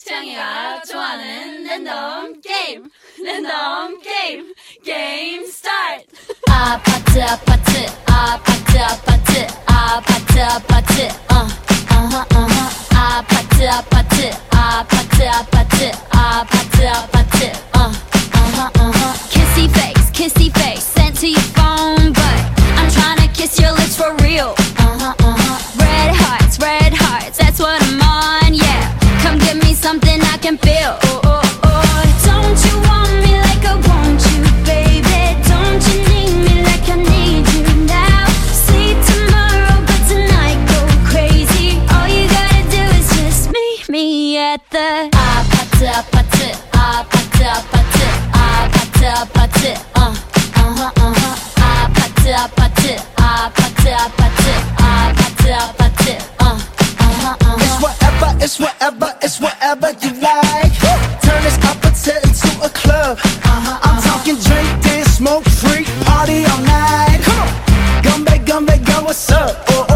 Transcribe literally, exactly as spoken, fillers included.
태양이가 좋아하는 랜덤 게임 랜덤 게임 게임 스타트. 아파트 아파트 아파트 아파트 아파트 아파트 어 어허 어허 아파트 아파트 아파트 아파트 아파트 아파트 어 어허 어허 Kissy face kissy face sent to your phone but I'm tryna kiss your lips for real. Uh-huh uh-huh red hearts red hearts that's what I'm on. Yeah come give me something I can feel. Oh oh oh don't you want me like I want you baby. Don't you need me like I need you now. See tomorrow but tonight go crazy. All you gotta do is just meet me at the 아파트 아파트 아파트 아파트 아파트 아파트 어 어허 어허 아파트 아파트 아파트 아파트 아파트 아파트 어 어허 어허 It's whatever, it's whatever, it's whatever you like. Turn this apache into a club. Uh-huh, I'm uh-huh. talking drink, dance, smoke, freak, party all night. Come on, gumbe, gumbe, go, what's up? Oh,